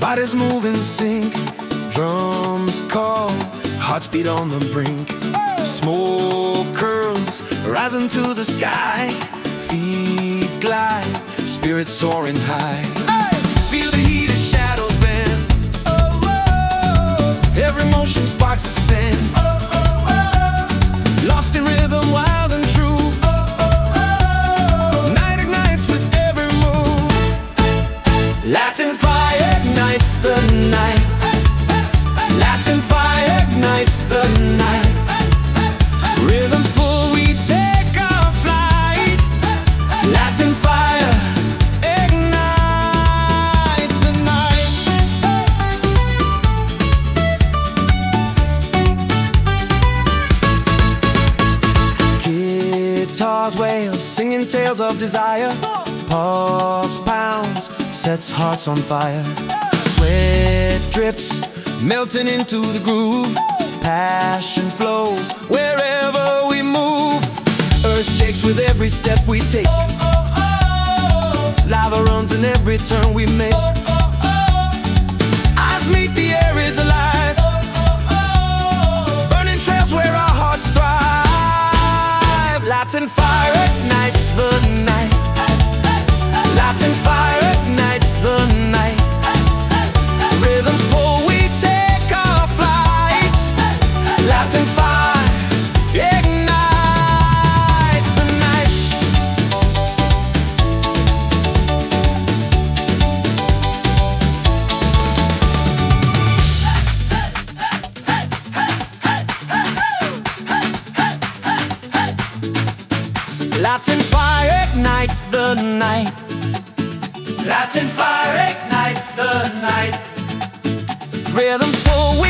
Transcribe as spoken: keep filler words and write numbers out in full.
Bodies move in sync, drums call, hearts beat on the brink. Smoke curls, rising to the sky, feet glide, spirits soaring high. Feel the heat as shadows bend, every motion sparks a sin. Lost in rhythm, wild and true, night ignites with every move. Latin fire ignites the night, Latin fire ignites the night. Rhythms pull, we take our flight. Latin fire ignites the night. Guitars wail, singing tales of desire. Pulse pounds, sets hearts on fire. Sweat drips, melting into the groove. Passion flows wherever we move. Earth shakes with every step we take. Lava runs in every turn we make. Eyes meet, the air is alive. Burning trails where our hearts thrive. Latin fire ignites the night, Latin fire ignites the night. Rhythms pull, we take our flight. Latin fire ignites the night. Latin fire ignites the night, Latin fire ignites the night. Rhythms pull, we